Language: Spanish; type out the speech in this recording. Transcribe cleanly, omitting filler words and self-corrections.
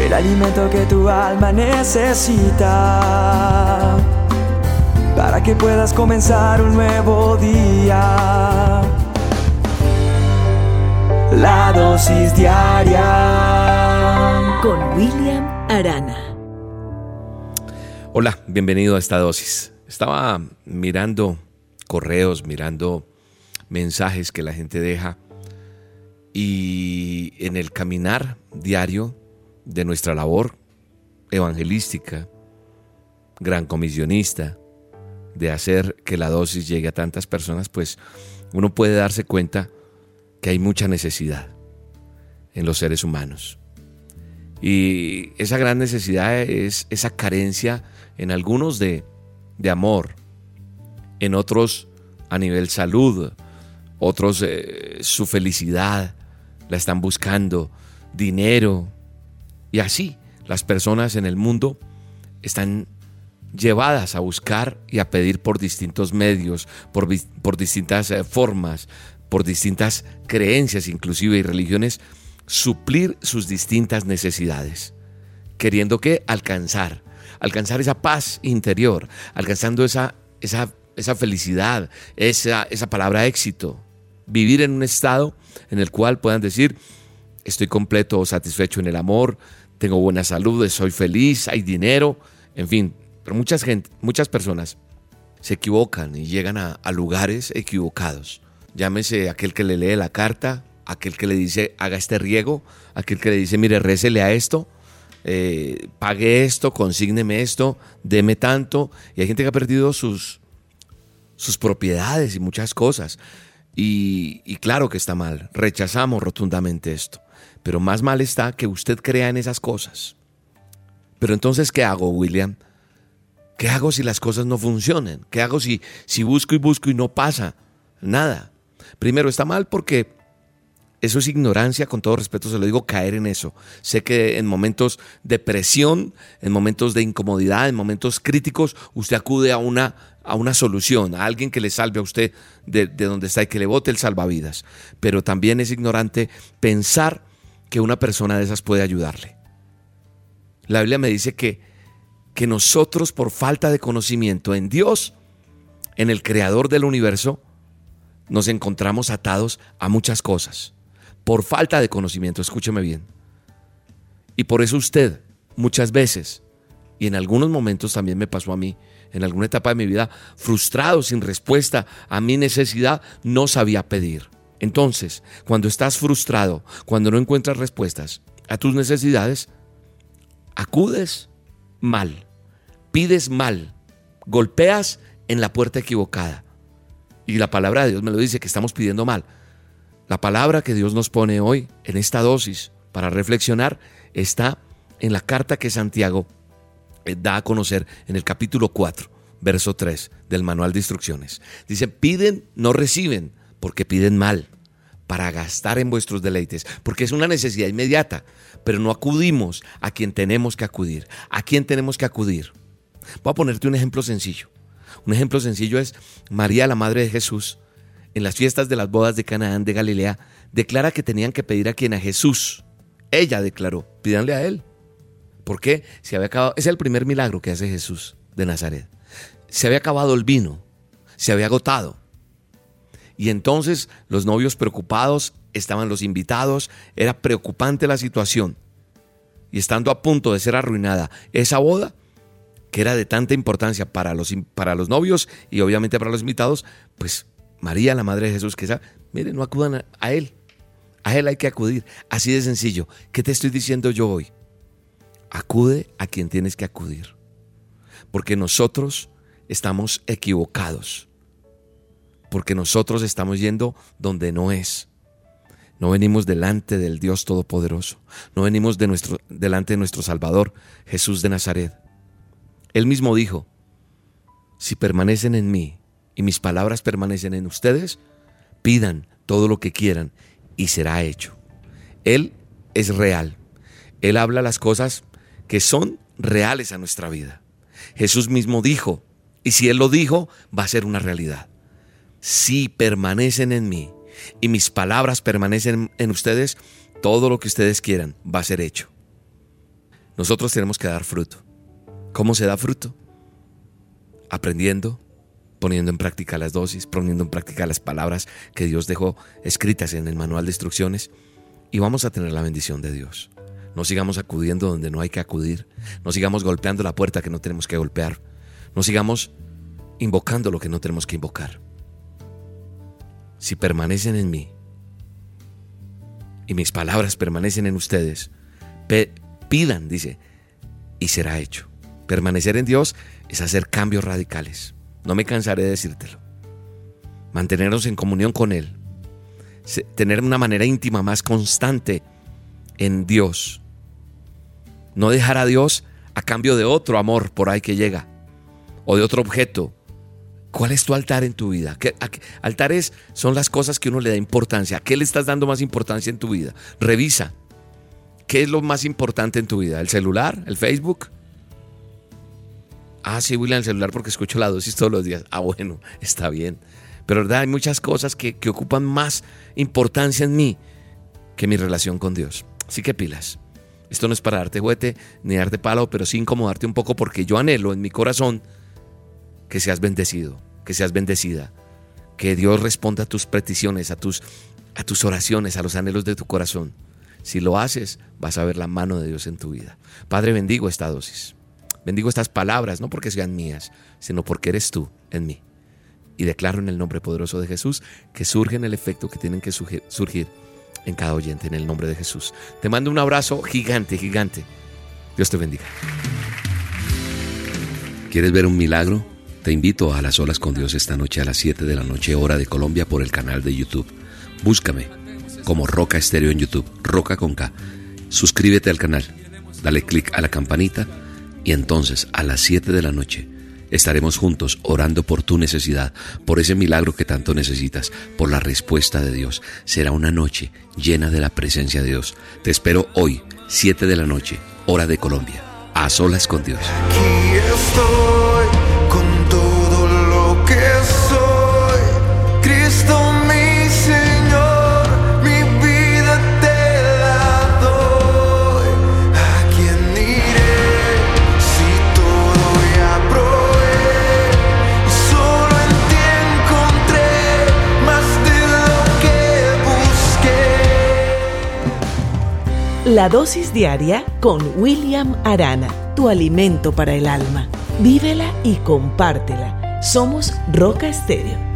el alimento que tu alma necesita para que puedas comenzar un nuevo día. La dosis diaria con William Arana. Hola, bienvenido a esta dosis. Estaba mirando correos, mirando mensajes que la gente deja, y en el caminar diario de nuestra labor evangelística, gran comisionista, de hacer que la dosis llegue a tantas personas, pues uno puede darse cuenta que hay mucha necesidad en los seres humanos. Y esa gran necesidad es esa carencia en algunos de amor, en otros a nivel salud, otros su felicidad la están buscando, dinero, y así las personas en el mundo están llevadas a buscar y a pedir por distintos medios, por distintas formas, por distintas creencias inclusive y religiones, suplir sus distintas necesidades, queriendo que alcanzar esa paz interior, alcanzando esa felicidad, esa palabra éxito, vivir en un estado en el cual puedan decir: estoy completo o satisfecho en el amor, tengo buena salud, soy feliz, hay dinero, en fin. Pero muchas personas se equivocan y llegan a lugares equivocados. Llámese aquel que le lee la carta, aquel que le dice haga este riego, aquel que le dice mire, récele a esto, pague esto, consígneme esto, deme tanto. Y hay gente que ha perdido sus propiedades y muchas cosas. Y claro que está mal, rechazamos rotundamente esto. Pero más mal está que usted crea en esas cosas. Pero entonces, ¿qué hago, William? ¿Qué hago si las cosas no funcionan? ¿Qué hago si busco y busco y no pasa nada? Primero, está mal porque eso es ignorancia, con todo respeto se lo digo, caer en eso. Sé que en momentos de presión, en momentos de incomodidad, en momentos críticos, usted acude a una solución, a alguien que le salve a usted de donde está y que le bote el salvavidas. Pero también es ignorante pensar que una persona de esas puede ayudarle. La Biblia me dice que nosotros, por falta de conocimiento en Dios, en el Creador del universo, nos encontramos atados a muchas cosas. Por falta de conocimiento, escúcheme bien. Y por eso usted, muchas veces, y en algunos momentos también me pasó a mí, en alguna etapa de mi vida, frustrado, sin respuesta a mi necesidad, no sabía pedir. Entonces, cuando estás frustrado, cuando no encuentras respuestas a tus necesidades, acudes mal, pides mal, golpeas en la puerta equivocada. Y la palabra de Dios me lo dice, que estamos pidiendo mal. La palabra que Dios nos pone hoy en esta dosis para reflexionar está en la carta que Santiago da a conocer en el capítulo 4, verso 3 del manual de instrucciones. Dice: piden, no reciben, porque piden mal, para gastar en vuestros deleites, porque es una necesidad inmediata, pero no acudimos a quien tenemos que acudir. ¿A quién tenemos que acudir? Voy a ponerte un ejemplo sencillo. Un ejemplo sencillo es María, la madre de Jesús, en las fiestas de las bodas de Canaán de Galilea, declara que tenían que pedir a quien, a Jesús. Ella declaró: pídanle a él. ¿Por qué? Se había acabado. Es el primer milagro que hace Jesús de Nazaret. Se había acabado el vino, se había agotado. Y entonces los novios preocupados, estaban los invitados, era preocupante la situación. Y estando a punto de ser arruinada esa boda, que era de tanta importancia para los novios y obviamente para los invitados, pues María, la madre de Jesús, que sabe, miren, no acudan a él hay que acudir. Así de sencillo. ¿Qué te estoy diciendo yo hoy? Acude a quien tienes que acudir, porque nosotros estamos equivocados, porque nosotros estamos yendo donde no es. No venimos delante del Dios Todopoderoso, no venimos delante de nuestro Salvador, Jesús de Nazaret. Él mismo dijo: si permanecen en mí y mis palabras permanecen en ustedes, pidan todo lo que quieran y será hecho. Él es real. Él habla las cosas que son reales a nuestra vida. Jesús mismo dijo, y si Él lo dijo, va a ser una realidad. Si permanecen en mí y mis palabras permanecen en ustedes, todo lo que ustedes quieran va a ser hecho. Nosotros tenemos que dar fruto. ¿Cómo se da fruto? Aprendiendo, poniendo en práctica las dosis, poniendo en práctica las palabras que Dios dejó escritas en el manual de instrucciones, y vamos a tener la bendición de Dios. No sigamos acudiendo donde no hay que acudir, no sigamos golpeando la puerta que no tenemos que golpear, no sigamos invocando lo que no tenemos que invocar. Si permanecen en mí y mis palabras permanecen en ustedes, pidan, dice, y será hecho. Permanecer en Dios es hacer cambios radicales. No me cansaré de decírtelo. Mantenernos en comunión con Él. Tener una manera íntima más constante en Dios. No dejar a Dios a cambio de otro amor por ahí que llega. O de otro objeto. ¿Cuál es tu altar en tu vida? Altares son las cosas que uno le da importancia. ¿A qué le estás dando más importancia en tu vida? Revisa. ¿Qué es lo más importante en tu vida? ¿El celular? ¿El Facebook? Sí, William, el celular porque escucho la dosis todos los días. Bueno, está bien. Pero verdad, hay muchas cosas que ocupan más importancia en mí que mi relación con Dios. Así que pilas. Esto no es para darte juguete ni darte palo, pero sí incomodarte un poco porque yo anhelo en mi corazón que seas bendecido, que seas bendecida, que Dios responda a tus peticiones, a tus oraciones, a los anhelos de tu corazón. Si lo haces, vas a ver la mano de Dios en tu vida. Padre, bendigo esta dosis. Bendigo estas palabras, no porque sean mías, sino porque eres tú en mí. Y declaro en el nombre poderoso de Jesús que surgen el efecto que tienen que surgir en cada oyente, en el nombre de Jesús. Te mando un abrazo gigante, gigante. Dios te bendiga. ¿Quieres ver un milagro? Te invito a las Solas con Dios esta noche a las 7 de la noche, hora de Colombia, por el canal de YouTube. Búscame como Roca Estéreo en YouTube, Roca con K. Suscríbete al canal, dale click a la campanita y entonces a las 7 de la noche estaremos juntos orando por tu necesidad, por ese milagro que tanto necesitas, por la respuesta de Dios. Será una noche llena de la presencia de Dios. Te espero hoy, 7 de la noche, hora de Colombia, a Solas con Dios. Aquí estoy con todo lo que soy, Cristo mi Señor, mi vida te la doy. ¿A quién iré si todo ya probé? Solo en ti encontré más de lo que busqué. La dosis diaria con William Arana, tu alimento para el alma. Vívela y compártela. Somos Roca Estéreo.